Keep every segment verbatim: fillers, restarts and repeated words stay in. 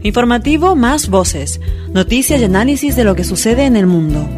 Informativo Más Voces. Noticias y análisis de lo que sucede en el mundo.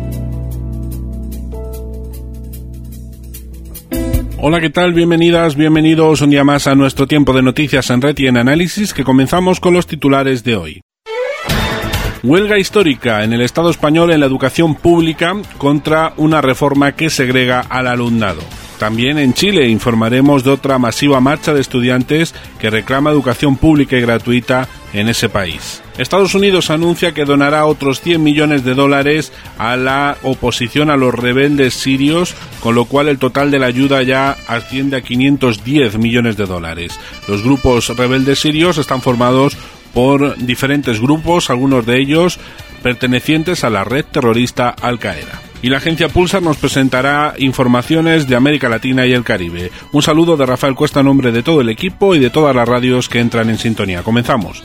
Hola, ¿qué tal? Bienvenidas, bienvenidos un día más a nuestro tiempo de noticias en red y en análisis, que comenzamos con los titulares de hoy. Huelga histórica en el Estado español en la educación pública contra una reforma que segrega al alumnado. También en Chile informaremos de otra masiva marcha de estudiantes que reclama educación pública y gratuita en ese país. Estados Unidos anuncia que donará otros cien millones de dólares a la oposición a los rebeldes sirios, con lo cual el total de la ayuda ya asciende a quinientos diez millones de dólares. Los grupos rebeldes sirios están formados por diferentes grupos, algunos de ellos pertenecientes a la red terrorista Al-Qaeda. Y la agencia Pulsar nos presentará informaciones de América Latina y el Caribe. Un saludo de Rafael Cuesta en nombre de todo el equipo y de todas las radios que entran en sintonía. Comenzamos.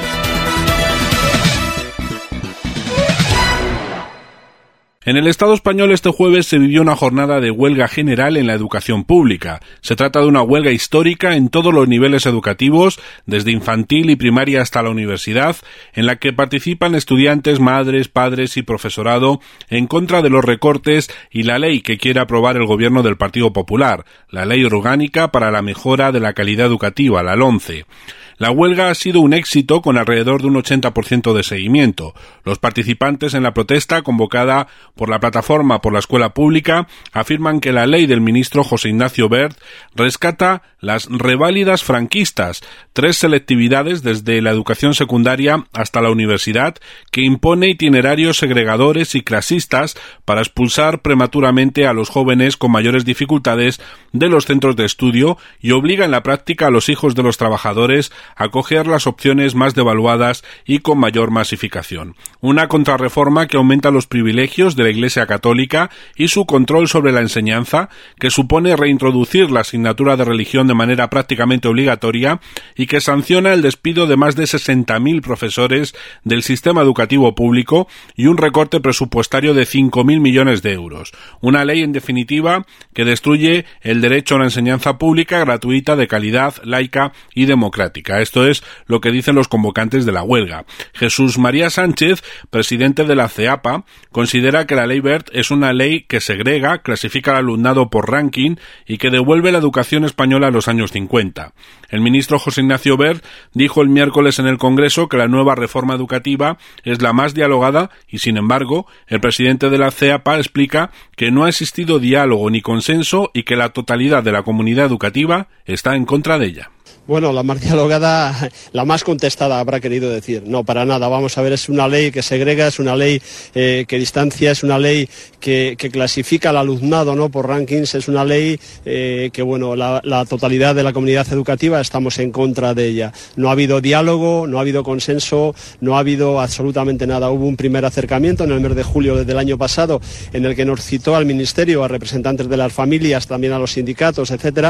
En el Estado español este jueves se vivió una jornada de huelga general en la educación pública. Se trata de una huelga histórica en todos los niveles educativos, desde infantil y primaria hasta la universidad, en la que participan estudiantes, madres, padres y profesorado en contra de los recortes y la ley que quiere aprobar el gobierno del Partido Popular, la Ley Orgánica para la Mejora de la Calidad Educativa, la LOMCE. La huelga ha sido un éxito con alrededor de un ochenta por ciento de seguimiento. Los participantes en la protesta convocada por la Plataforma por la Escuela Pública afirman que la ley del ministro José Ignacio Wert rescata las reválidas franquistas, tres selectividades desde la educación secundaria hasta la universidad, que impone itinerarios segregadores y clasistas para expulsar prematuramente a los jóvenes con mayores dificultades de los centros de estudio y obliga en la práctica a los hijos de los trabajadores a coger las opciones más devaluadas y con mayor masificación. Una contrarreforma que aumenta los privilegios de la Iglesia Católica y su control sobre la enseñanza, que supone reintroducir la asignatura de religión de manera prácticamente obligatoria y que sanciona el despido de más de sesenta mil profesores del sistema educativo público y un recorte presupuestario de cinco mil millones de euros. Una ley, en definitiva, que destruye el derecho a una enseñanza pública, gratuita, de calidad, laica y democrática. Esto es lo que dicen los convocantes de la huelga. Jesús María Sánchez, presidente de la CEAPA, considera que la ley Wert es una ley que segrega, clasifica al alumnado por ranking y que devuelve la educación española a los años cincuenta. El ministro José Ignacio Wert dijo el miércoles en el Congreso que la nueva reforma educativa es la más dialogada y, sin embargo, el presidente de la CEAPA explica que no ha existido diálogo ni consenso y que la totalidad de la comunidad educativa está en contra de ella. Bueno, la más dialogada, la más contestada, habrá querido decir. No, para nada. Vamos a ver, es una ley que segrega, es una ley eh, que distancia, es una ley que, que clasifica al alumnado, ¿no?, por rankings, es una ley eh, que, bueno, la, la totalidad de la comunidad educativa estamos en contra de ella. No ha habido diálogo, no ha habido consenso, no ha habido absolutamente nada. Hubo un primer acercamiento en el mes de julio del año pasado en el que nos citó al Ministerio, a representantes de las familias, también a los sindicatos, etcétera,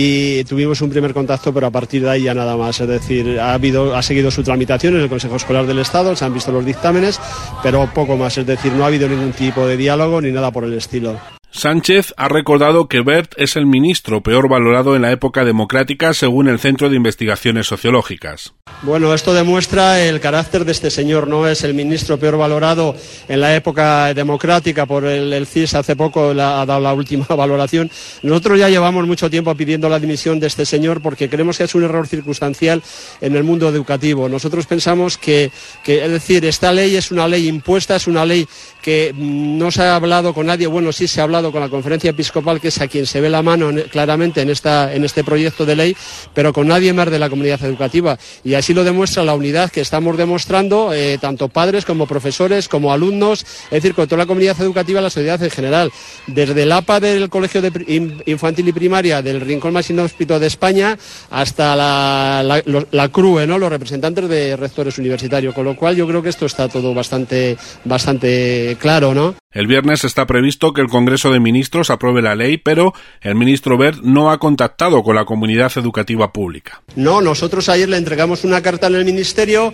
y tuvimos un primer contacto, pero a A partir de ahí ya nada más, es decir, ha habido, ha seguido su tramitación en el Consejo Escolar del Estado, se han visto los dictámenes, pero poco más, es decir, no ha habido ningún tipo de diálogo ni nada por el estilo. Sánchez ha recordado que Wert es el ministro peor valorado en la época democrática según el Centro de Investigaciones Sociológicas. Bueno, esto demuestra el carácter de este señor, no es el ministro peor valorado en la época democrática por el, el C I S, hace poco la, ha dado la última valoración. Nosotros ya llevamos mucho tiempo pidiendo la dimisión de este señor porque creemos que es un error circunstancial en el mundo educativo. Nosotros pensamos que, que, es decir, esta ley es una ley impuesta, es una ley que no se ha hablado con nadie, bueno, sí se ha hablado con la Conferencia Episcopal, que es a quien se ve la mano claramente en, esta, en este proyecto de ley, pero con nadie más de la comunidad educativa. Y así lo demuestra la unidad que estamos demostrando, eh, tanto padres como profesores, como alumnos, es decir, con toda la comunidad educativa y la sociedad en general. Desde el A P A del Colegio de Infantil y Primaria del rincón más inhóspito de España hasta la, la, la, la CRUE, ¿no?, los representantes de rectores universitarios, con lo cual yo creo que esto está todo bastante, bastante claro, ¿no? El viernes está previsto que el Congreso de Ministros apruebe la ley, pero el ministro Wert no ha contactado con la comunidad educativa pública. No, nosotros ayer le entregamos una carta en el Ministerio.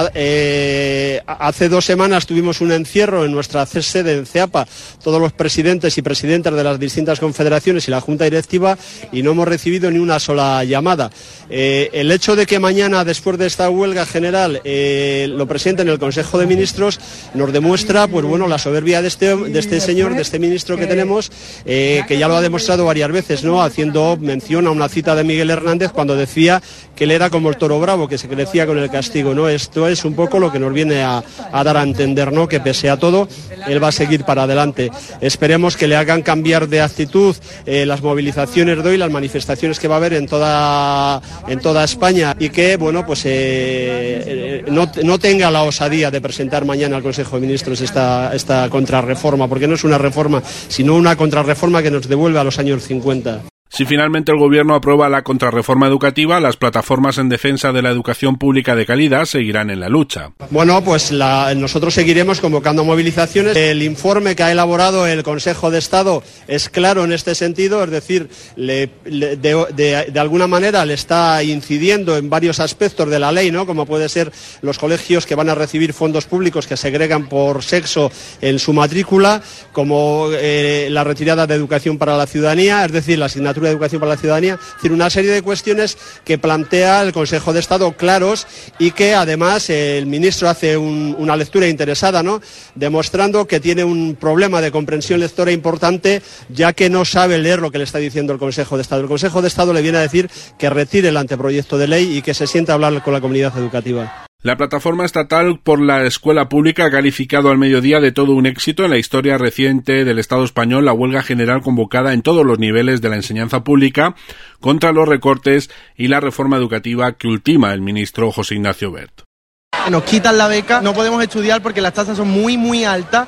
Eh, hace dos semanas tuvimos un encierro en nuestra sede en CEAPA, todos los presidentes y presidentas de las distintas confederaciones y la Junta Directiva, y no hemos recibido ni una sola llamada. Eh, el hecho de que mañana, después de esta huelga general, eh, lo presenten en el Consejo de Ministros, nos demuestra, pues bueno, la soberbia de este de este señor, de este ministro que tenemos, eh, que ya lo ha demostrado varias veces, ¿no? Haciendo mención a una cita de Miguel Hernández cuando decía que él era como el toro bravo, que se crecía con el castigo, ¿no? Esto es un poco lo que nos viene a, a dar a entender, ¿no? Que pese a todo, él va a seguir para adelante. Esperemos que le hagan cambiar de actitud eh, las movilizaciones de hoy, las manifestaciones que va a haber en toda, en toda España, y que, bueno, pues eh, eh, no, no tenga la osadía de presentar mañana al Consejo de Ministros esta, esta contrarreforma. Reforma, porque no es una reforma, sino una contrarreforma que nos devuelve a los años cincuenta. Si finalmente el Gobierno aprueba la contrarreforma educativa, las plataformas en defensa de la educación pública de calidad seguirán en la lucha. Bueno, pues la, nosotros seguiremos convocando movilizaciones. El informe que ha elaborado el Consejo de Estado es claro en este sentido, es decir, le, le, de, de, de alguna manera le está incidiendo en varios aspectos de la ley, ¿no? Como puede ser los colegios que van a recibir fondos públicos que segregan por sexo en su matrícula, como eh, la retirada de educación para la ciudadanía, es decir, la asignatura de educación para la ciudadanía, es decir, una serie de cuestiones que plantea el Consejo de Estado claros, y que además el ministro hace un, una lectura interesada, ¿no? Demostrando que tiene un problema de comprensión lectora importante, ya que no sabe leer lo que le está diciendo el Consejo de Estado. El Consejo de Estado le viene a decir que retire el anteproyecto de ley y que se siente a hablar con la comunidad educativa. La plataforma estatal por la escuela pública ha calificado al mediodía de todo un éxito en la historia reciente del Estado español la huelga general convocada en todos los niveles de la enseñanza pública contra los recortes y la reforma educativa que ultima el ministro José Ignacio Wert. Nos quitan la beca, no podemos estudiar porque las tasas son muy, muy altas.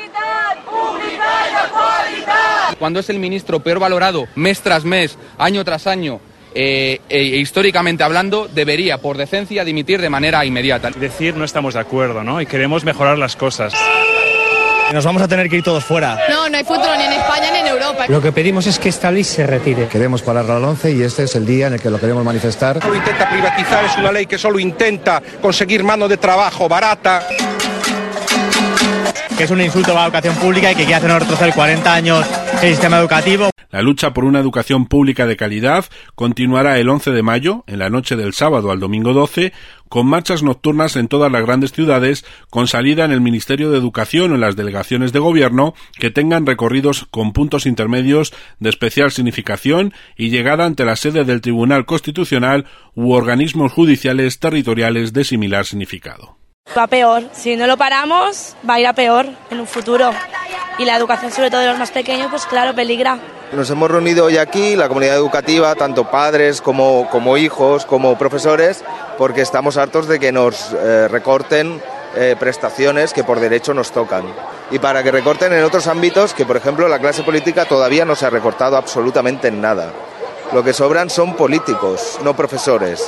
Cuando es el ministro peor valorado mes tras mes, año tras año, Eh, e, históricamente hablando, debería, por decencia, dimitir de manera inmediata. Decir no estamos de acuerdo, ¿no? Y queremos mejorar las cosas. Nos vamos a tener que ir todos fuera. No, no hay futuro ni en España ni en Europa. Lo que pedimos es que esta ley se retire. Queremos parar la LOMCE y este es el día en el que lo queremos manifestar. Solo intenta privatizar, es una ley que solo intenta conseguir mano de trabajo barata. Que es un insulto a la educación pública y que quiere hacernos retroceder cuarenta años el sistema educativo. La lucha por una educación pública de calidad continuará el once de mayo, en la noche del sábado al domingo doce, con marchas nocturnas en todas las grandes ciudades, con salida en el Ministerio de Educación o en las delegaciones de gobierno, que tengan recorridos con puntos intermedios de especial significación y llegada ante la sede del Tribunal Constitucional u organismos judiciales territoriales de similar significado. Va peor, si no lo paramos va a ir a peor en un futuro, y la educación sobre todo de los más pequeños pues claro, peligra. Nos hemos reunido hoy aquí, la comunidad educativa, tanto padres como, como hijos, como profesores, porque estamos hartos de que nos eh, recorten eh, prestaciones que por derecho nos tocan. Y para que recorten en otros ámbitos, que por ejemplo la clase política todavía no se ha recortado absolutamente en nada. Lo que sobran son políticos, no profesores.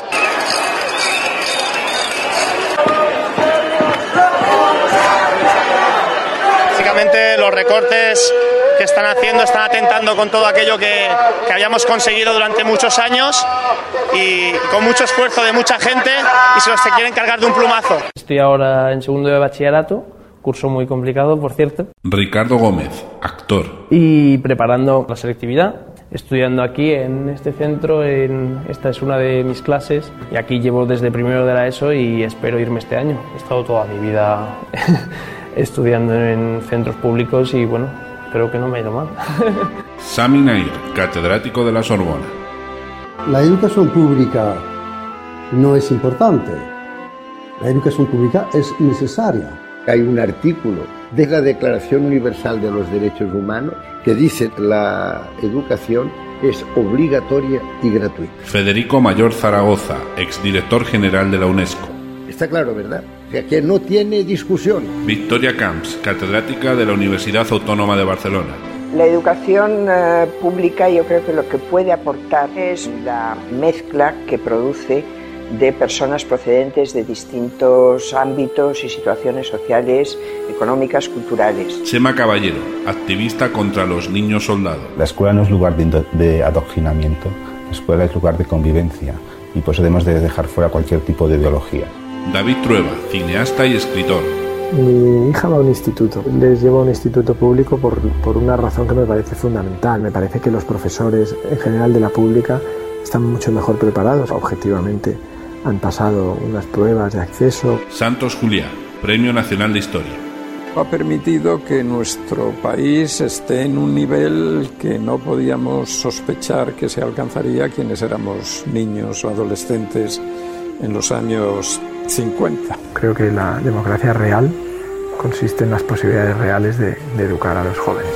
Los recortes que están haciendo están atentando con todo aquello que, que habíamos conseguido durante muchos años y con mucho esfuerzo de mucha gente, y se los se quieren cargar de un plumazo. Estoy ahora en segundo de bachillerato, curso muy complicado, por cierto. Ricardo Gómez, actor. Y preparando la selectividad, estudiando aquí en este centro, en, esta es una de mis clases, y aquí llevo desde primero de la ESO y espero irme este año. He estado toda mi vida estudiando en centros públicos y bueno, creo que no me ha ido mal. Sami Nair, catedrático de la Sorbona. La educación pública no es importante, la educación pública es necesaria. Hay un artículo de la Declaración Universal de los Derechos Humanos que dice que la educación es obligatoria y gratuita. Federico Mayor Zaragoza, exdirector general de la UNESCO. Está claro, ¿verdad? O sea, que no tiene discusión. Victoria Camps, catedrática de la Universidad Autónoma de Barcelona. La educación uh, pública, yo creo que lo que puede aportar es la mezcla que produce de personas procedentes de distintos ámbitos y situaciones sociales, económicas, culturales. Sema Caballero, activista contra los niños soldados. La escuela no es lugar de, de adoctrinamiento, la escuela es lugar de convivencia y por eso debemos de dejar fuera cualquier tipo de ideología. David Trueba, cineasta y escritor. Mi hija va a un instituto, les llevo a un instituto público por, por una razón que me parece fundamental. Me parece que los profesores en general de la pública están mucho mejor preparados, objetivamente. Han pasado unas pruebas de acceso. Santos Juliá, Premio Nacional de Historia. Ha permitido que nuestro país esté en un nivel que no podíamos sospechar que se alcanzaría quienes éramos niños o adolescentes en los años cincuenta. Creo que la democracia real consiste en las posibilidades reales de, de educar a los jóvenes.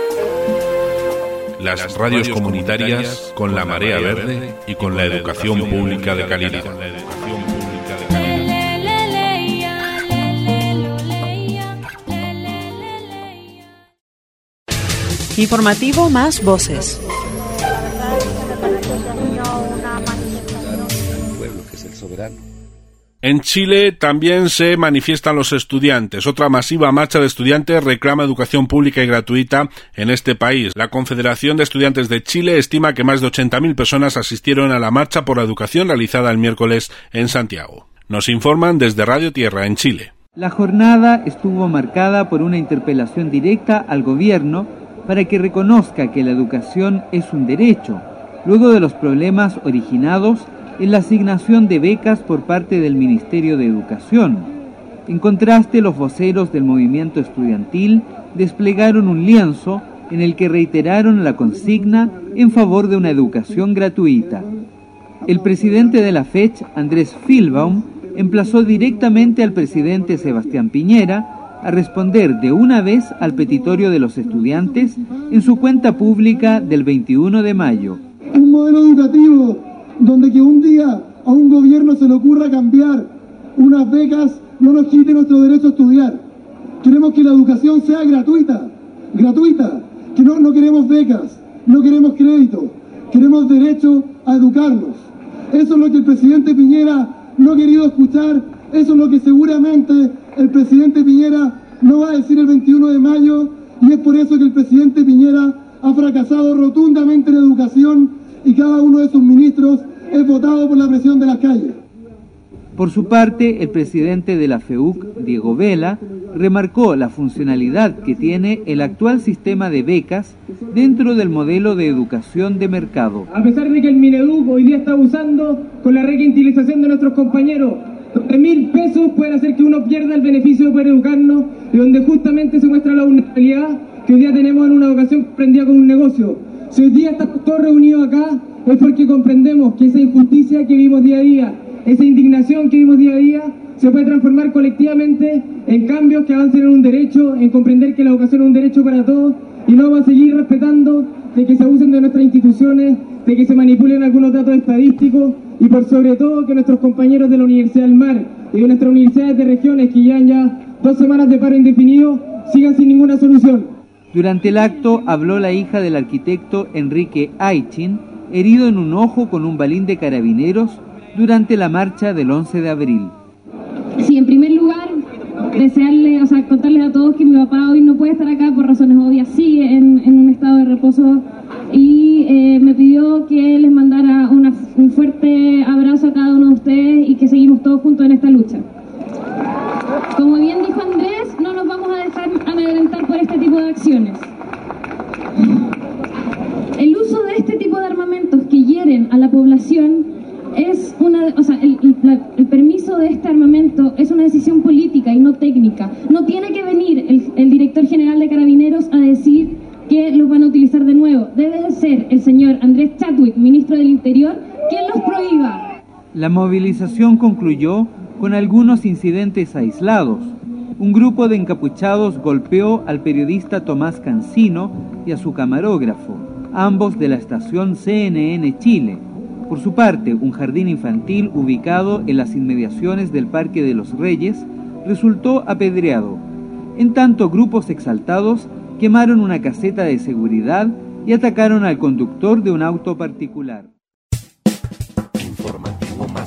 Las radios comunitarias con la Marea Verde y con la educación pública de calidad. Informativo Más Voces. En Chile también se manifiestan los estudiantes. Otra masiva marcha de estudiantes reclama educación pública y gratuita en este país. La Confederación de Estudiantes de Chile estima que más de ochenta mil personas asistieron a la marcha por la educación realizada el miércoles en Santiago. Nos informan desde Radio Tierra en Chile. La jornada estuvo marcada por una interpelación directa al gobierno para que reconozca que la educación es un derecho, luego de los problemas originados en la asignación de becas por parte del Ministerio de Educación. En contraste, los voceros del movimiento estudiantil desplegaron un lienzo en el que reiteraron la consigna en favor de una educación gratuita. El presidente de la F E C, Andrés Filbaum, emplazó directamente al presidente Sebastián Piñera a responder de una vez al petitorio de los estudiantes en su cuenta pública del veintiuno de mayo. Un modelo educativo donde que un día a un gobierno se le ocurra cambiar unas becas no nos quite nuestro derecho a estudiar. Queremos que la educación sea gratuita, gratuita, que no, no queremos becas, no queremos crédito, queremos derecho a educarnos. Eso es lo que el presidente Piñera no ha querido escuchar, eso es lo que seguramente el presidente Piñera no va a decir el veintiuno de mayo, y es por eso que el presidente Piñera ha fracasado rotundamente en educación y cada uno de sus ministros es votado por la presión de las calles. Por su parte, el presidente de la F E U C, Diego Vela, remarcó la funcionalidad que tiene el actual sistema de becas dentro del modelo de educación de mercado. A pesar de que el Mineduc hoy día está abusando con la requintilización de nuestros compañeros, donde mil pesos pueden hacer que uno pierda el beneficio de poder educarnos y donde justamente se muestra la vulnerabilidad que hoy día tenemos en una educación comprendida como un negocio. Si hoy día estamos todos reunidos acá es porque comprendemos que esa injusticia que vivimos día a día, esa indignación que vivimos día a día, se puede transformar colectivamente en cambios que avancen en un derecho, en comprender que la educación es un derecho para todos y no vamos a seguir respetando de que se abusen de nuestras instituciones, de que se manipulen algunos datos estadísticos y por sobre todo que nuestros compañeros de la Universidad del Mar y de nuestras universidades de regiones que llevan ya dos semanas de paro indefinido sigan sin ninguna solución. Durante el acto habló la hija del arquitecto Enrique Aichin, herido en un ojo con un balín de carabineros durante la marcha del once de abril. Sí, en primer lugar, desearle, o sea, contarles a todos que mi papá hoy no puede estar acá por razones obvias, sigue en, en un estado de reposo y eh, me pidió que les mandara una, un fuerte abrazo a cada uno de ustedes y que seguimos todos juntos en esta lucha. Como bien dijo Andrés, no nos vamos a dejar amedrentar por este tipo de acciones. El uso de este tipo de armamentos que hieren a la población es una, o sea, el, el, el permiso de este armamento es una decisión política y no técnica. No tiene que venir el, el director general de Carabineros a decir que los van a utilizar de nuevo. Debe de ser el señor Andrés Chadwick, ministro del Interior, quien los prohíba. La movilización concluyó con algunos incidentes aislados. Un grupo de encapuchados golpeó al periodista Tomás Cancino y a su camarógrafo, ambos de la estación C N N Chile. Por su parte, un jardín infantil ubicado en las inmediaciones del Parque de los Reyes resultó apedreado. En tanto, grupos exaltados quemaron una caseta de seguridad y atacaron al conductor de un auto particular. Informativo Más Voces.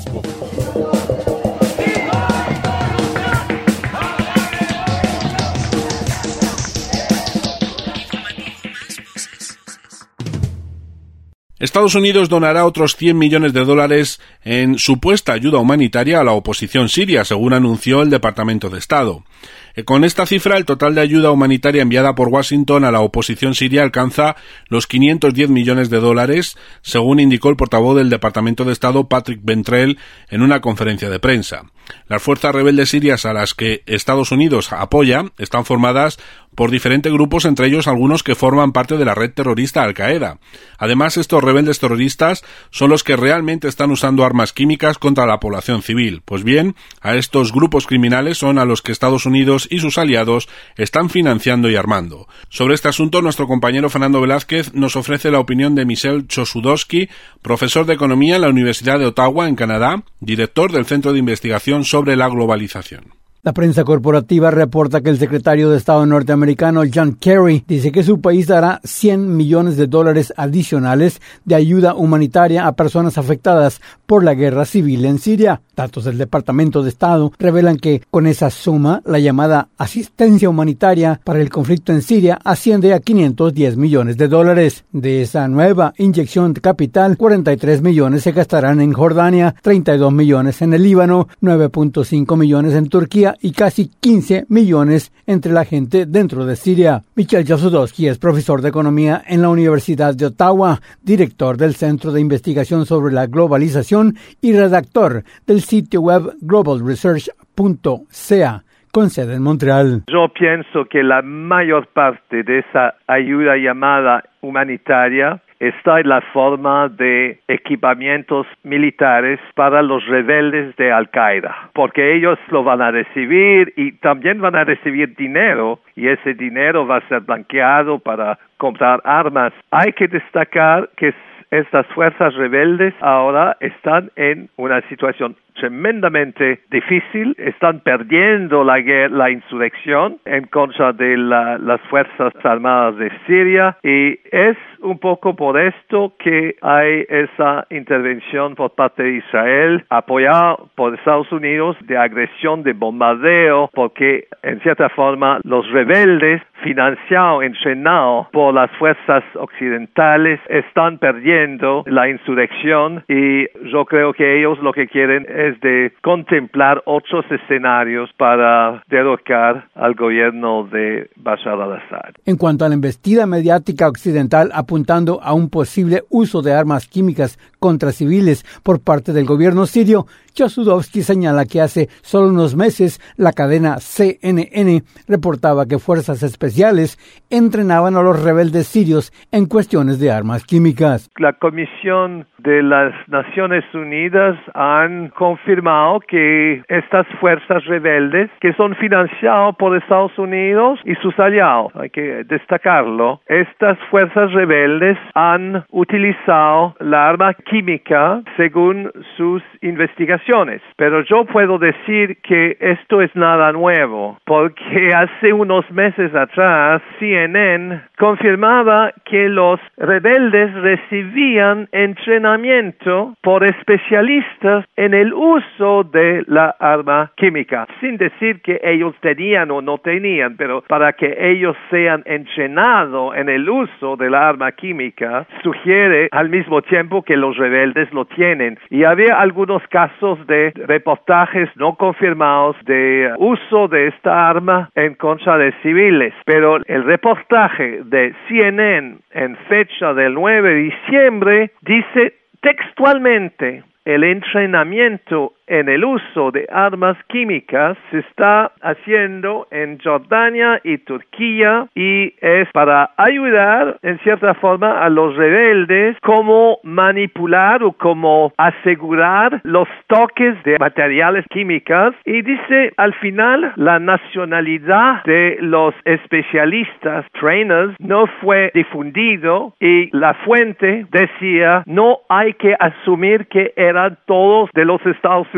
Estados Unidos donará otros cien millones de dólares en supuesta ayuda humanitaria a la oposición siria, según anunció el Departamento de Estado. Con esta cifra, el total de ayuda humanitaria enviada por Washington a la oposición siria alcanza los quinientos diez millones de dólares, según indicó el portavoz del Departamento de Estado, Patrick Ventrell, en una conferencia de prensa. Las fuerzas rebeldes sirias a las que Estados Unidos apoya están formadas por diferentes grupos, entre ellos algunos que forman parte de la red terrorista Al-Qaeda. Además, estos rebeldes terroristas son los que realmente están usando armas químicas contra la población civil. Pues bien, a estos grupos criminales son a los que Estados Unidos y sus aliados están financiando y armando. Sobre este asunto, nuestro compañero Fernando Velázquez nos ofrece la opinión de Michel Chossudovsky, profesor de Economía en la Universidad de Ottawa, en Canadá, director del Centro de Investigación sobre la Globalización. La prensa corporativa reporta que el secretario de Estado norteamericano John Kerry dice que su país dará cien millones de dólares adicionales de ayuda humanitaria a personas afectadas por la guerra civil en Siria. Datos del Departamento de Estado revelan que con esa suma, la llamada asistencia humanitaria para el conflicto en Siria asciende a quinientos diez millones de dólares. De esa nueva inyección de capital, cuarenta y tres millones se gastarán en Jordania, treinta y dos millones en el Líbano, nueve punto cinco millones en Turquía y casi quince millones entre la gente dentro de Siria. Michel Chossudovsky es profesor de Economía en la Universidad de Ottawa, director del Centro de Investigación sobre la Globalización y redactor del sitio web global research punto c a, con sede en Montreal. Yo pienso que la mayor parte de esa ayuda llamada humanitaria está en la forma de equipamientos militares para los rebeldes de Al-Qaeda, porque ellos lo van a recibir y también van a recibir dinero, y ese dinero va a ser blanqueado para comprar armas. Hay que destacar que estas fuerzas rebeldes ahora están en una situación tremendamente difícil, están perdiendo la guerra, la insurrección en contra de la, las Fuerzas Armadas de Siria, y es un poco por esto que hay esa intervención por parte de Israel, apoyada por Estados Unidos, de agresión, de bombardeo, porque en cierta forma los rebeldes, financiados, entrenados por las fuerzas occidentales, están perdiendo la insurrección, y yo creo que ellos lo que quieren es de contemplar otros escenarios para derrocar al gobierno de Bashar al-Assad. En cuanto a la embestida mediática occidental apuntando a un posible uso de armas químicas contra civiles por parte del gobierno sirio, Chossudovsky señala que hace solo unos meses la cadena C N N reportaba que fuerzas especiales entrenaban a los rebeldes sirios en cuestiones de armas químicas. La Comisión de las Naciones Unidas han confirmado que estas fuerzas rebeldes, que son financiadas por Estados Unidos y sus aliados, hay que destacarlo, estas fuerzas rebeldes han utilizado la arma química según sus investigaciones. Pero yo puedo decir que esto es nada nuevo, porque hace unos meses atrás C N N confirmaba que los rebeldes recibían entrenamiento por especialistas en el uso de la arma química, sin decir que ellos tenían o no tenían, pero para que ellos sean entrenados en el uso de la arma química, sugiere al mismo tiempo que los rebeldes lo tienen. Y había algunos casos de reportajes no confirmados de uso de esta arma en contra de civiles, pero el reportaje de C N N en fecha del nueve de diciembre dice textualmente: el entrenamiento en el uso de armas químicas se está haciendo en Jordania y Turquía, y es para ayudar en cierta forma a los rebeldes cómo manipular o cómo asegurar los toques de materiales químicos. Y dice al final, la nacionalidad de los especialistas, trainers, no fue difundido, y la fuente decía: no hay que asumir que eran todos de los Estados Unidos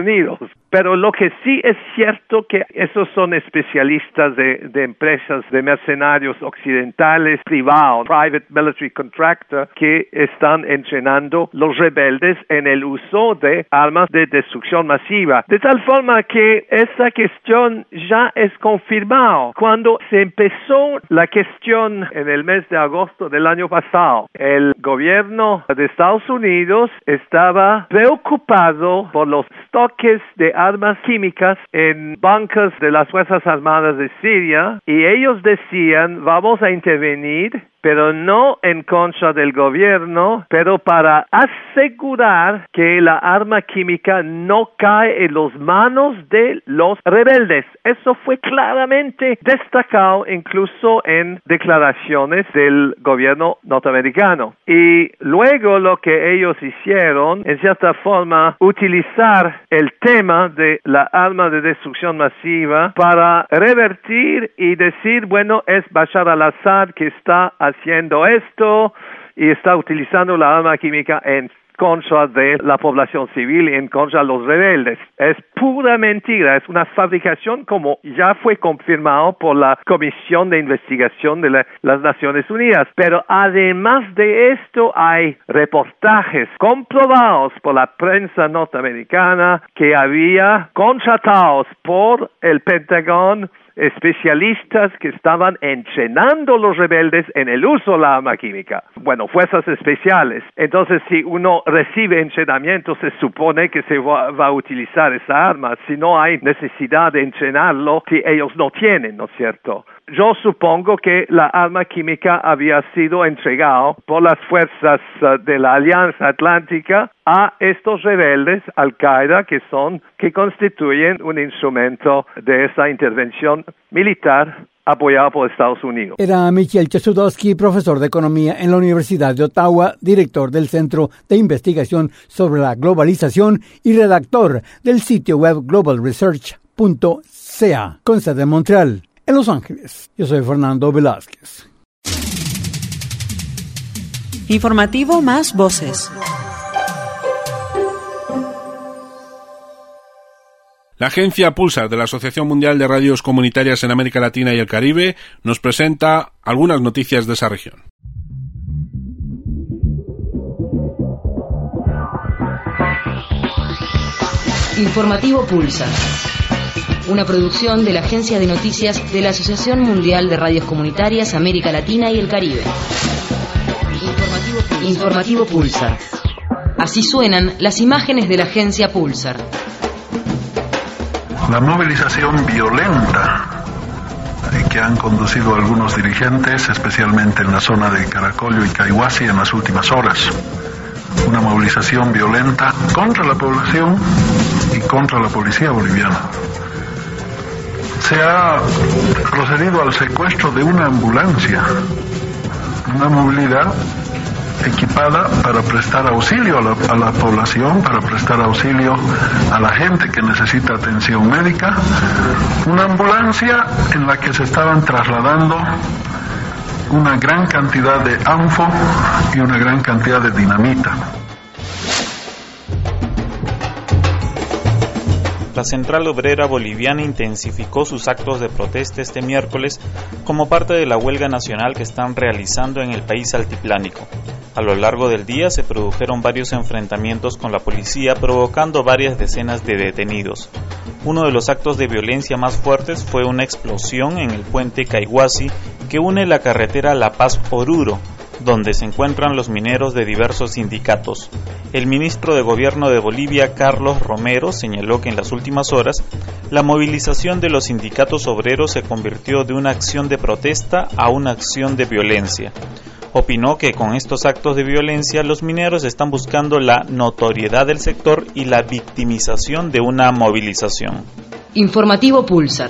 Unidos. Pero lo que sí es cierto que esos son especialistas de, de empresas de mercenarios occidentales privados, private military contractor, que están entrenando los rebeldes en el uso de armas de destrucción masiva. De tal forma que esa cuestión ya es confirmada. Cuando se empezó la cuestión en el mes de agosto del año pasado, el gobierno de Estados Unidos estaba preocupado por los stoques de armas químicas en bancos de las Fuerzas Armadas de Siria, y ellos decían, vamos a intervenir, pero no en contra del gobierno, pero para asegurar que la arma química no cae en las manos de los rebeldes. Eso fue claramente destacado incluso en declaraciones del gobierno norteamericano. Y luego lo que ellos hicieron, en cierta forma, utilizar el tema de la arma de destrucción masiva para revertir y decir, bueno, es Bashar al-Assad que está haciendo esto y está utilizando la arma química en contra de la población civil y en contra de los rebeldes. Es pura mentira, es una fabricación, como ya fue confirmado por la Comisión de Investigación de la, las Naciones Unidas. Pero además de esto hay reportajes comprobados por la prensa norteamericana que había contratados por el Pentágono especialistas que estaban entrenando a los rebeldes en el uso de la arma química. Bueno, fuerzas especiales. Entonces, si uno recibe entrenamiento, se supone que se va, va a utilizar esa arma. Si no hay necesidad de entrenarlo, si ellos no tienen, ¿no es cierto? Yo supongo que la arma química había sido entregada por las fuerzas uh, de la Alianza Atlántica a estos rebeldes, Al-Qaeda, que son, que constituyen un instrumento de esa intervención militar apoyado por Estados Unidos. Era Michiel Chesudowski, profesor de Economía en la Universidad de Ottawa, director del Centro de Investigación sobre la Globalización y redactor del sitio web global research punto c a, con sede en Montreal, en Los Ángeles. Yo soy Fernando Velázquez. Informativo Más Voces. La agencia Pulsar de la Asociación Mundial de Radios Comunitarias en América Latina y el Caribe nos presenta algunas noticias de esa región. Informativo Pulsar, una producción de la Agencia de Noticias de la Asociación Mundial de Radios Comunitarias América Latina y el Caribe. Informativo Pulsar. Informativo Pulsar. Así suenan las imágenes de la agencia Pulsar. La movilización violenta que han conducido algunos dirigentes, especialmente en la zona de Caracollo y Caihuasi en las últimas horas. Una movilización violenta contra la población y contra la policía boliviana. Se ha procedido al secuestro de una ambulancia, una movilidad equipada para prestar auxilio a la, a la población, para prestar auxilio a la gente que necesita atención médica. Una ambulancia en la que se estaban trasladando una gran cantidad de anfo y una gran cantidad de dinamita. La Central Obrera Boliviana intensificó sus actos de protesta este miércoles como parte de la huelga nacional que están realizando en el país altiplánico. A lo largo del día se produjeron varios enfrentamientos con la policía, provocando varias decenas de detenidos. Uno de los actos de violencia más fuertes fue una explosión en el puente Caihuasi que une la carretera La Paz-Oruro, donde se encuentran los mineros de diversos sindicatos. El ministro de Gobierno de Bolivia, Carlos Romero, señaló que en las últimas horas la movilización de los sindicatos obreros se convirtió de una acción de protesta a una acción de violencia. Opinó que con estos actos de violencia los mineros están buscando la notoriedad del sector y la victimización de una movilización. Informativo Pulsar.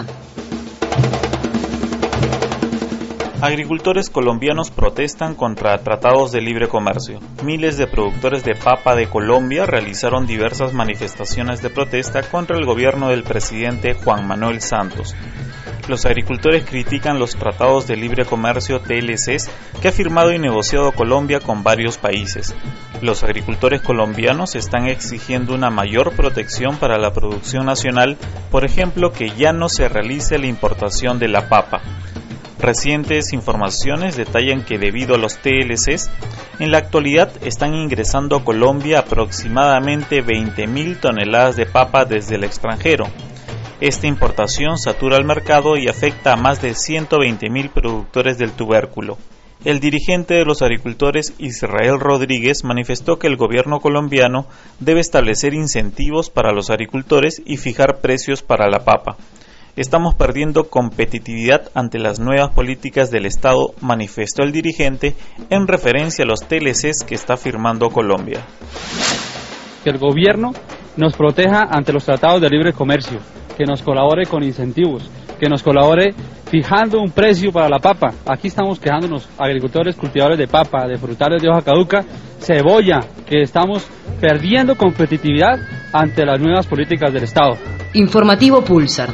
Agricultores colombianos protestan contra tratados de libre comercio. Miles de productores de papa de Colombia realizaron diversas manifestaciones de protesta contra el gobierno del presidente Juan Manuel Santos. Los agricultores critican los tratados de libre comercio T L Cs que ha firmado y negociado Colombia con varios países. Los agricultores colombianos están exigiendo una mayor protección para la producción nacional, por ejemplo, que ya no se realice la importación de la papa. Recientes informaciones detallan que debido a los T L Cs, en la actualidad están ingresando a Colombia aproximadamente veinte mil toneladas de papa desde el extranjero. Esta importación satura el mercado y afecta a más de ciento veinte mil productores del tubérculo. El dirigente de los agricultores, Israel Rodríguez, manifestó que el gobierno colombiano debe establecer incentivos para los agricultores y fijar precios para la papa. Estamos perdiendo competitividad ante las nuevas políticas del Estado, manifestó el dirigente en referencia a los T L Cs que está firmando Colombia. Que el gobierno nos proteja ante los tratados de libre comercio, que nos colabore con incentivos, que nos colabore fijando un precio para la papa. Aquí estamos quejándonos, agricultores, cultivadores de papa, de frutales de hoja caduca, cebolla, que estamos perdiendo competitividad ante las nuevas políticas del Estado. Informativo Pulsar.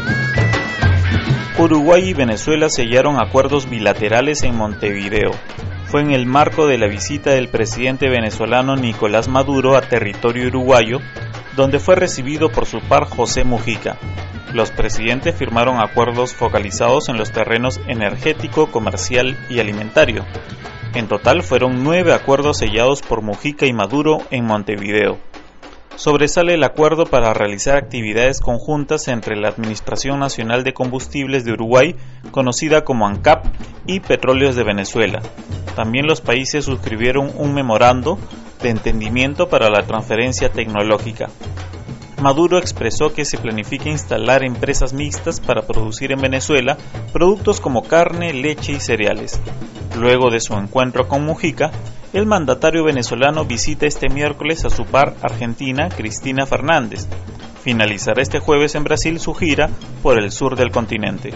Uruguay y Venezuela sellaron acuerdos bilaterales en Montevideo. Fue en el marco de la visita del presidente venezolano Nicolás Maduro a territorio uruguayo, donde fue recibido por su par José Mujica. Los presidentes firmaron acuerdos focalizados en los terrenos energético, comercial y alimentario. En total fueron nueve acuerdos sellados por Mujica y Maduro en Montevideo. Sobresale el acuerdo para realizar actividades conjuntas entre la Administración Nacional de Combustibles de Uruguay, conocida como ANCAP, y Petróleos de Venezuela. También los países suscribieron un memorando de entendimiento para la transferencia tecnológica. Maduro expresó que se planifica instalar empresas mixtas para producir en Venezuela productos como carne, leche y cereales. Luego de su encuentro con Mujica, el mandatario venezolano visita este miércoles a su par argentina, Cristina Fernández. Finalizará este jueves en Brasil su gira por el sur del continente.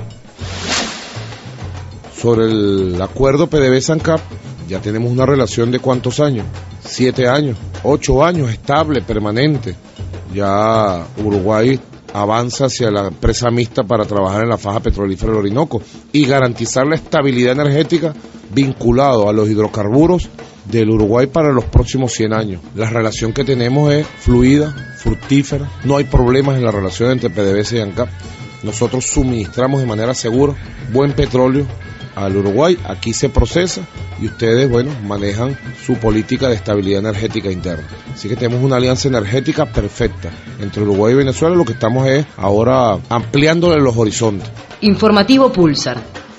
Sobre el acuerdo P D V S ANCAP, ya tenemos una relación de ¿cuántos años? Siete años, ocho años, estable, permanente. Ya Uruguay avanza hacia la empresa mixta para trabajar en la faja petrolífera del Orinoco y garantizar la estabilidad energética vinculado a los hidrocarburos del Uruguay para los próximos cien años. La relación que tenemos es fluida, fructífera, no hay problemas en la relación entre P D V S y ANCAP. Nosotros suministramos de manera segura buen petróleo al Uruguay, aquí se procesa y ustedes, bueno, manejan su política de estabilidad energética interna. Así que tenemos una alianza energética perfecta entre Uruguay y Venezuela. Lo que estamos es ahora ampliándole los horizontes. Informativo Pulsar.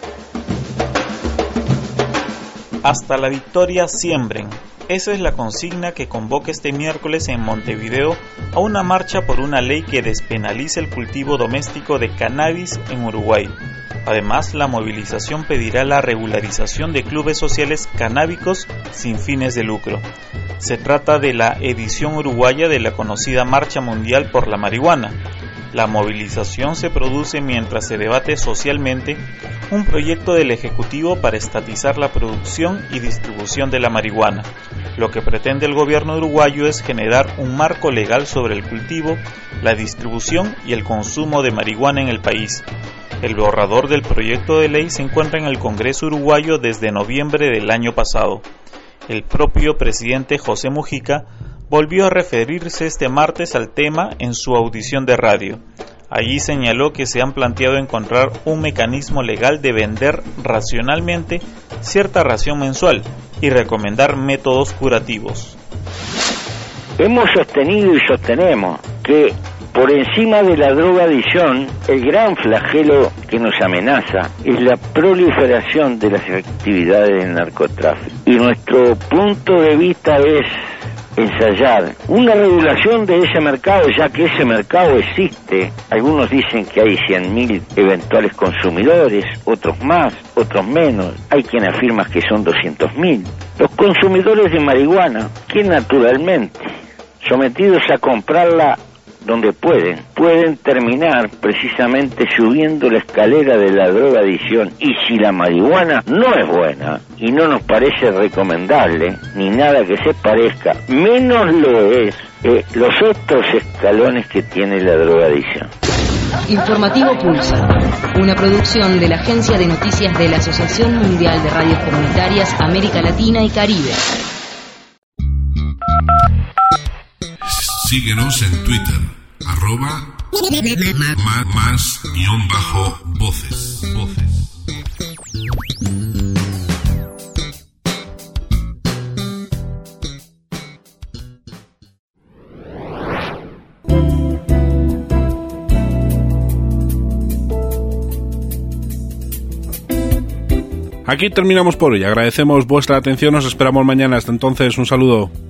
Hasta la victoria siembren. Esa es la consigna que convoca este miércoles en Montevideo a una marcha por una ley que despenalice el cultivo doméstico de cannabis en Uruguay. Además, la movilización pedirá la regularización de clubes sociales canábicos sin fines de lucro. Se trata de la edición uruguaya de la conocida Marcha Mundial por la Marihuana. La movilización se produce mientras se debate socialmente un proyecto del Ejecutivo para estatizar la producción y distribución de la marihuana. Lo que pretende el gobierno uruguayo es generar un marco legal sobre el cultivo, la distribución y el consumo de marihuana en el país. El borrador del proyecto de ley se encuentra en el Congreso uruguayo desde noviembre del año pasado. El propio presidente José Mujica volvió a referirse este martes al tema en su audición de radio. Allí señaló que se han planteado encontrar un mecanismo legal de vender racionalmente cierta ración mensual y recomendar métodos curativos. Hemos sostenido y sostenemos que por encima de la drogadicción, el gran flagelo que nos amenaza es la proliferación de las actividades del narcotráfico. Y nuestro punto de vista es ensayar una regulación de ese mercado, ya que ese mercado existe. Algunos dicen que hay cien mil eventuales consumidores, otros más, otros menos. Hay quien afirma que son doscientos mil. Los consumidores de marihuana, que naturalmente, sometidos a comprarla donde pueden, pueden terminar precisamente subiendo la escalera de la drogadicción. Y si la marihuana no es buena y no nos parece recomendable, ni nada que se parezca, menos lo es eh, los otros escalones que tiene la drogadicción. Informativo Pulsar, una producción de la Agencia de Noticias de la Asociación Mundial de Radios Comunitarias América Latina y Caribe. Síguenos en Twitter, arroba más, más guión bajo voces. voces. Aquí terminamos por hoy. Agradecemos vuestra atención. Os esperamos mañana. Hasta entonces, un saludo.